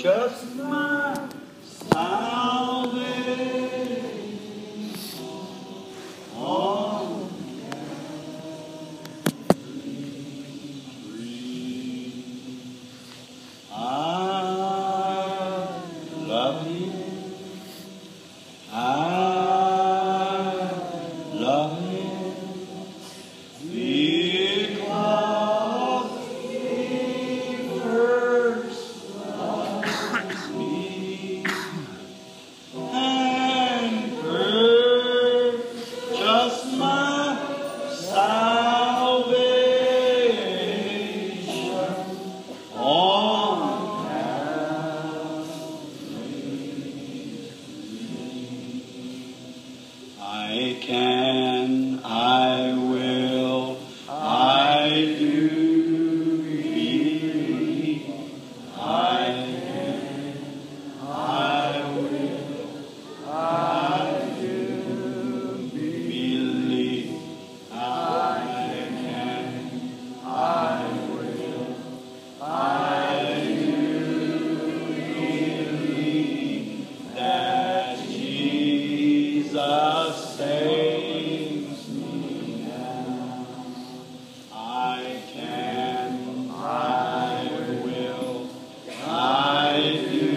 just my salvation. On I love Him. I love Him because He first loved me and purchased my salvation on I can, I will, I do believe. I can, I will, I do believe. I can, I will, I do believe that Jesus saves me now. I can, I will, I do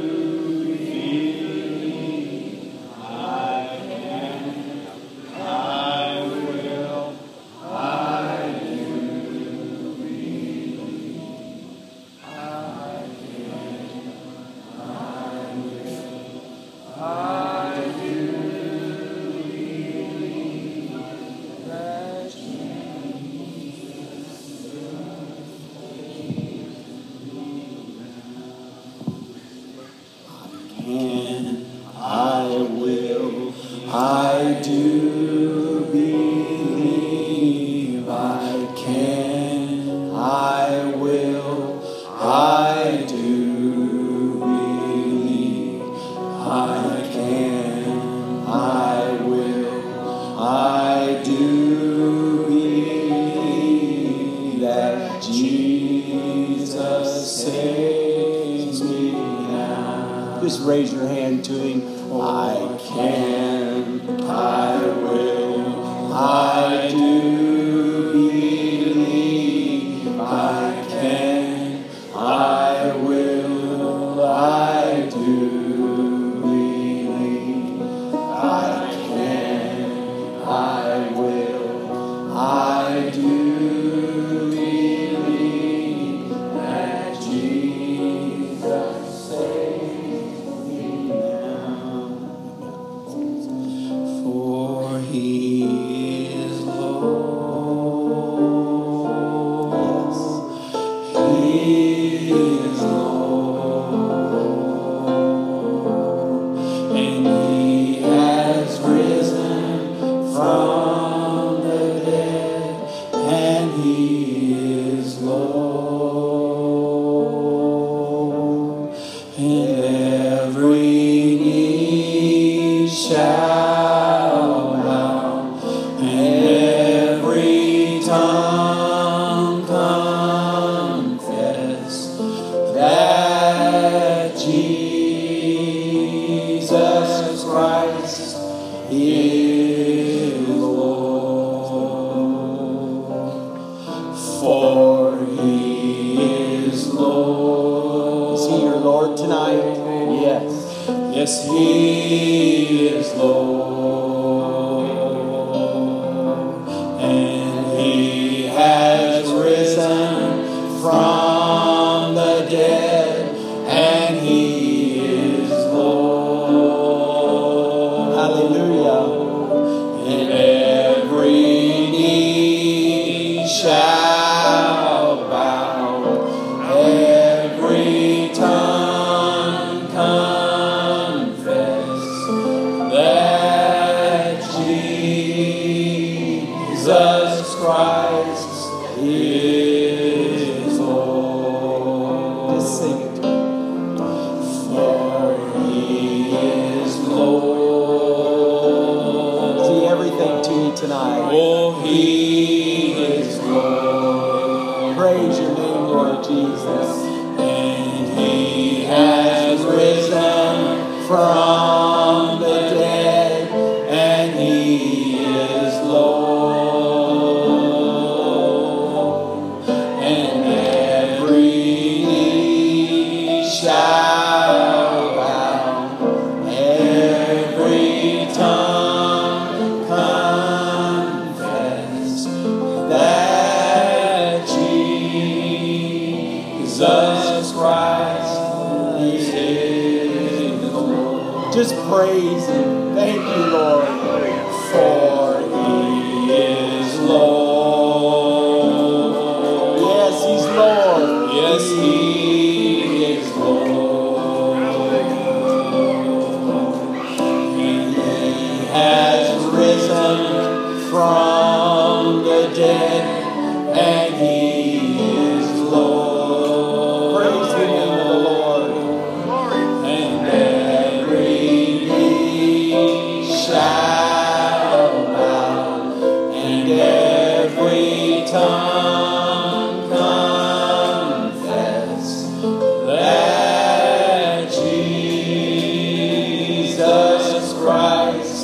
believe. I can, I will, I do believe. I can, I will, I do believe that can, I will, I do believe. I can, I will, I do believe. I can, I will, I do believe that Jesus saves me now. Just raise your hand to Him. I can, I will, I do believe. I can, I will, I do believe. I can, I will, I do believe that Jesus saves me now. For He is Lord. He is Lord. And He has risen from the dead. And He is Lord. And every knee shall bow, and every tongue confess that Jesus Christ is Lord. For He is Lord. Is He your Lord tonight? Yes. Yes, He is Lord. And He has risen from the dead, and He is Lord. Hallelujah. And every knee shall bow, every tongue confess that Just praise Him. Thank you, Lord. For He is Lord. Yes, He's Lord. Yes, He is Lord. And He has risen from the dead, and He is Lord. Praise the name of the Lord. And every knee shall bow, and every tongue confess that Jesus Christ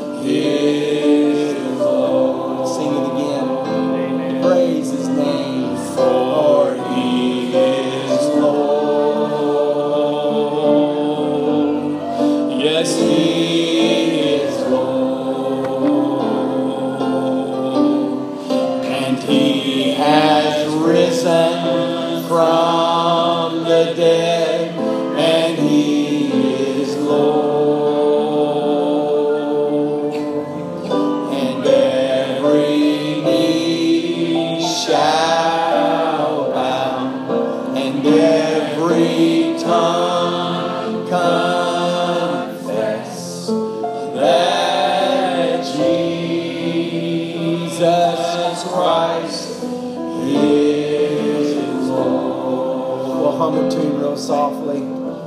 is Lord. Sing it again. Praise His name, for He is Lord. Yes, He is Lord. And He has risen from the dead, and He is Lord. And every knee shall bow, and every tongue confess that Jesus Christ is Lord. We'll hum a tune real softly.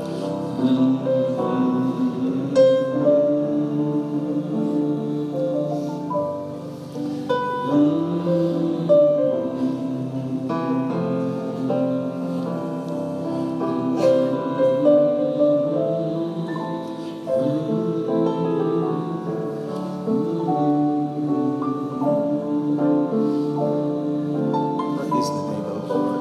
Praise the name of the Lord.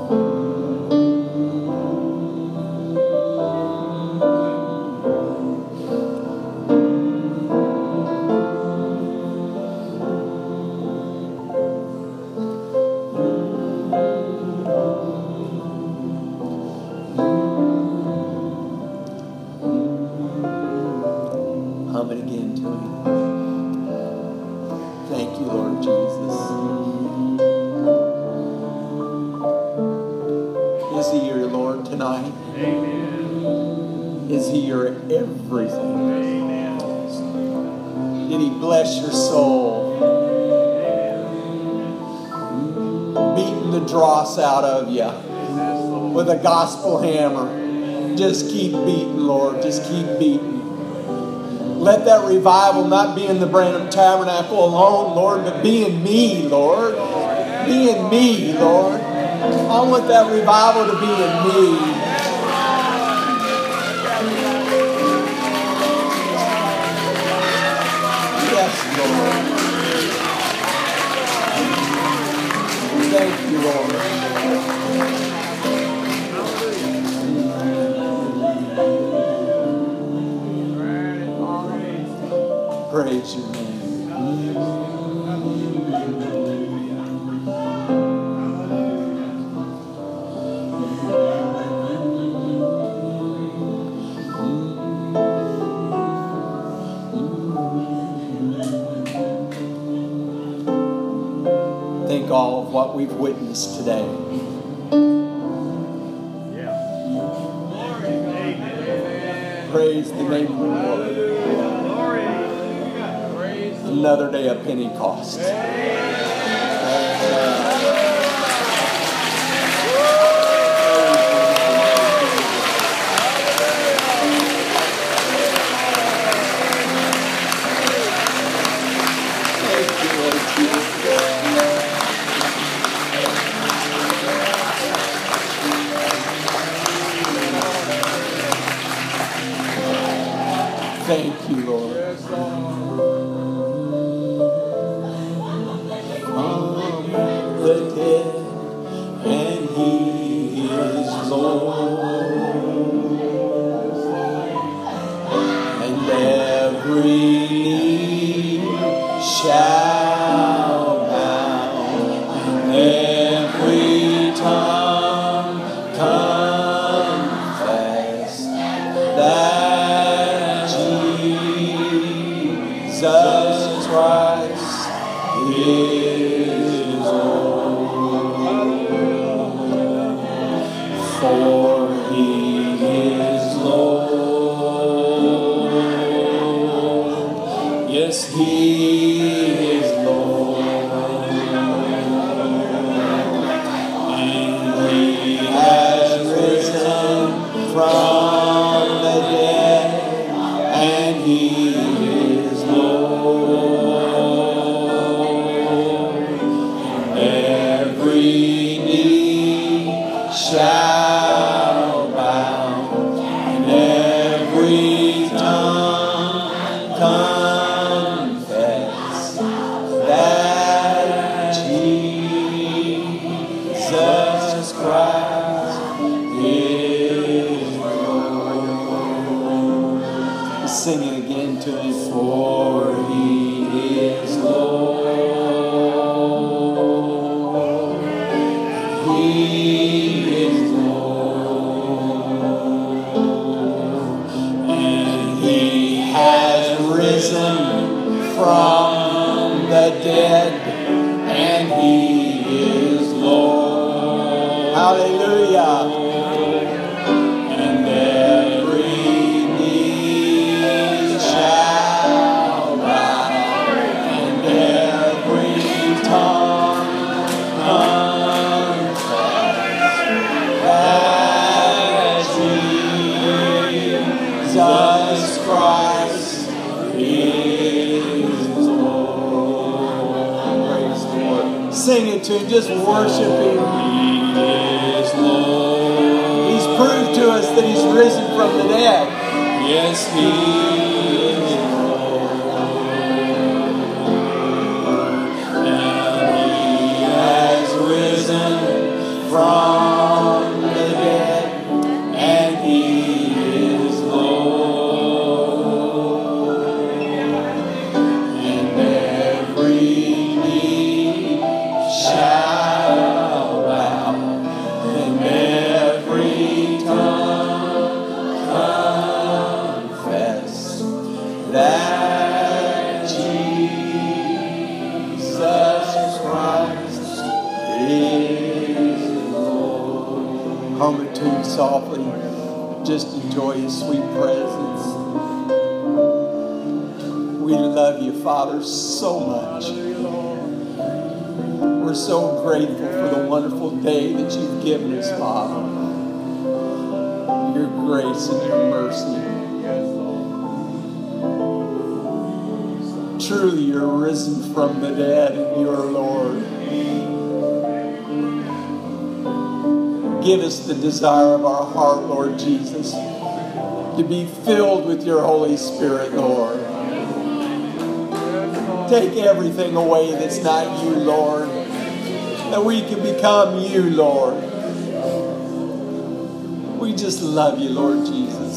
Hum it again to Him. Thank you, Lord Jesus. Is He your Lord tonight? Amen. Is He your everything? Amen. Did He bless your soul? Beating the dross out of you with a gospel hammer. Just keep beating, Lord. Just keep beating. Let that revival not be in the Branham Tabernacle alone, Lord, but be in me, Lord. Be in me, Lord. I want that revival to be in me. Yes, Lord. Thank you, Lord. Praise your name. Think all of what we've witnessed today. Praise the name of the Lord. Another day of Pentecost. Thank you, Lord. The dead, and He is Lord, and every knee shall bow, and every tongue confess that from the dead, and He is Lord. Every knee shall bow, and every tongue confess that Jesus Christ is Lord. Sing it again to Him. For He is Lord. He is Lord. And He has risen from the dead, and He is Lord. Hallelujah. And every knee shall bow, and every tongue confess that Jesus Christ is Lord. Praise the Lord. Sing it to Him. Just worship Him. He is Lord. He's proved to us that He's risen from the dead. Yes, He is Lord. And He has risen from the dead, and He is Lord. And every knee shall bow, and every tongue confess that Jesus Christ is Lord. Hum it to Him softly. Just enjoy His sweet presence. We love You, Father, so much. We're so grateful for the wonderful day that You've given us, Father. Your grace and Your mercy. Truly, You're risen from the dead, and You are Lord. Give us the desire of our heart, Lord Jesus, to be filled with Your Holy Spirit, Lord. Take everything away that's not You, Lord, that we can become You, Lord. We just love You, Lord Jesus.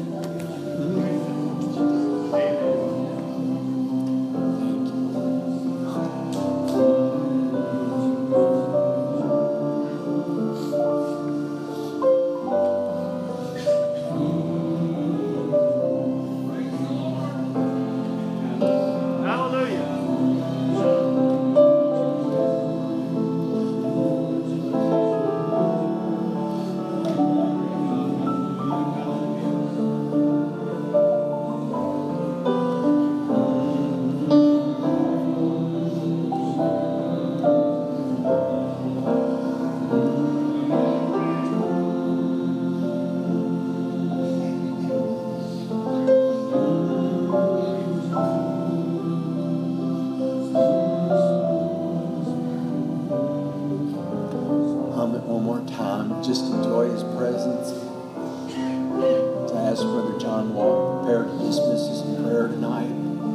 Just enjoy His presence. To ask Brother John Wall prepare to dismiss us in prayer tonight.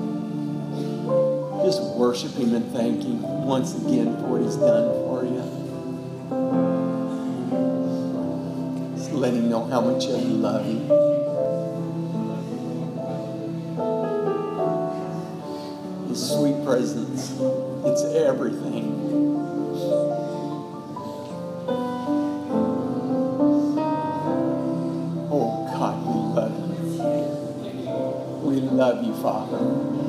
Just worship Him and thank Him once again for what He's done for you. Just let Him know how much you love Him. His sweet presence, it's everything. We love You, Father.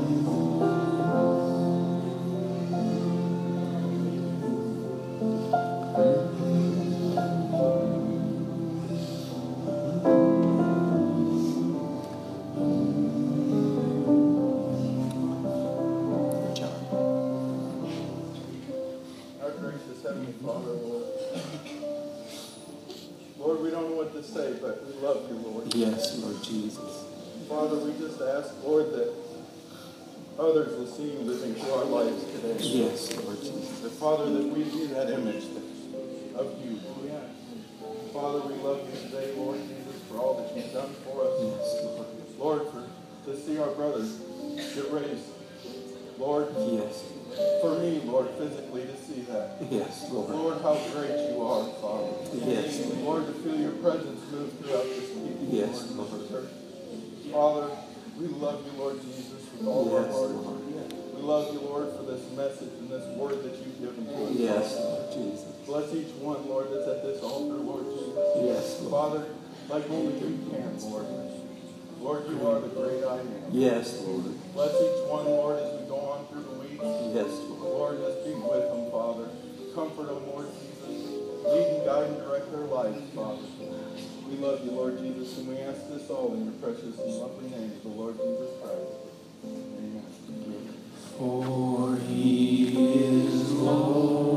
Our gracious Heavenly Father, Lord, we don't know what to say, but we love love you, Lord. Yes, Lord Jesus. Father, we just ask, Lord, that others will see you living through our lives today. Yes, Lord Jesus. That, Father, that we be that image of you. Father, we love you today, Lord Jesus, for all that you've done for us. Yes, Lord. Lord, to see our brothers get raised. Lord, Yes. for me, Lord, physically to see that. Yes, Lord. Lord, how great you are, Father. Yes. Lord, to feel your presence move throughout this people. Yes, Lord. Lord. Father, we love you, Lord Jesus, with all our Yes, heart. Lord. We love you, Lord, for this message and this word that you've given to us. Yes, Lord Jesus. Bless each one, Lord, that's at this altar, Lord Jesus. Yes, Lord. Father, like only you can, Lord. Lord, you are the great I am. Yes, Lord. Bless each one, Lord, as we go on through the week. Yes, Lord. Lord, just be with them, Father. Comfort them, Lord Jesus. Lead and guide and direct their lives, Father. We love you, Lord Jesus, and we ask this all in your precious and lovely name of the Lord Jesus Christ. Amen. For he is Lord.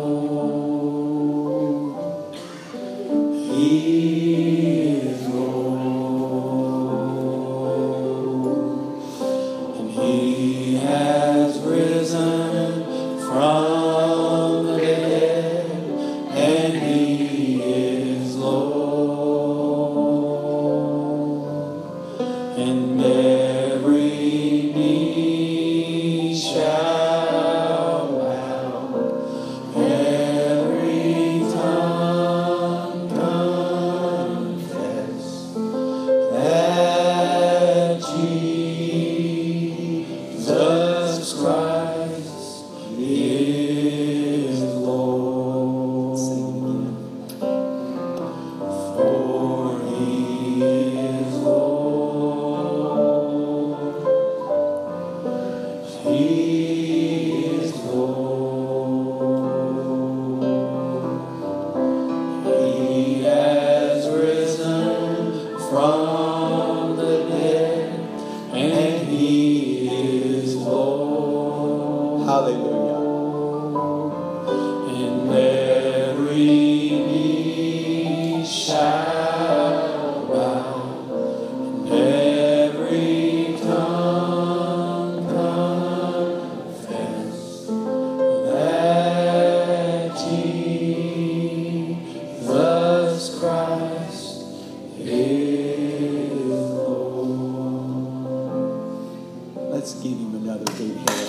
He is Lord. And he has risen from the dead, and he is Lord. And every knee shall bow, every tongue confess that Jesus Christ is Lord. For he is Lord. He is Lord. He has risen from the dead, and he is Lord. Hallelujah. And every knee shall bow, and every tongue confess that Jesus Christ is Lord. Let's give him another big hand.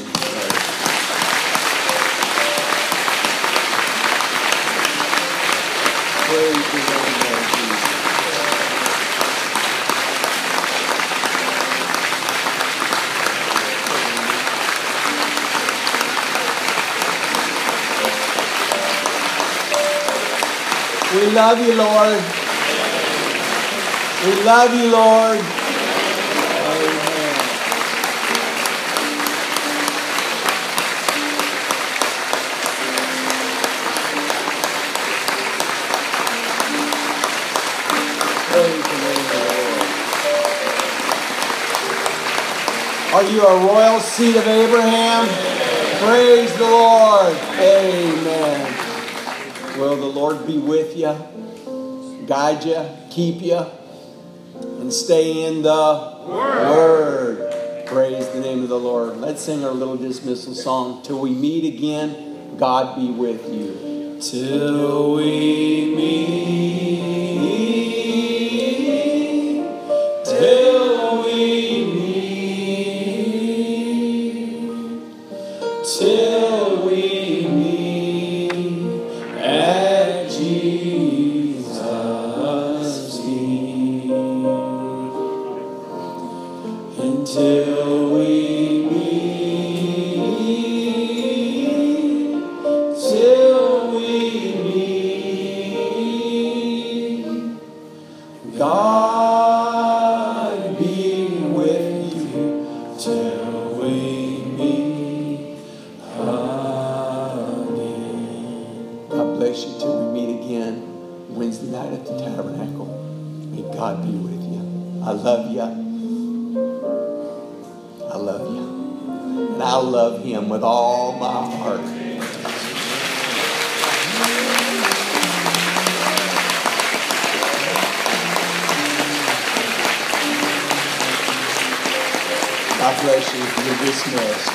Praise the Lord, Lord Jesus. We love you, Lord. We love you, Lord. Amen. Praise the name of the Lord. Are you a royal seed of Abraham? Praise the Lord. Amen. Will the Lord be with you, guide you, keep you, and stay in the Word. Praise the name of the Lord. Let's sing our little dismissal song. Till we meet again, God be with you. Till we meet, till we meet, till we meet at Jesus' feet. Until we meet, till we meet, God be with you till we meet again. God bless you till we meet again Wednesday night at the Tabernacle. May God be with you. I love you. I love you. And I love him with all my heart. God bless you. You're dismissed.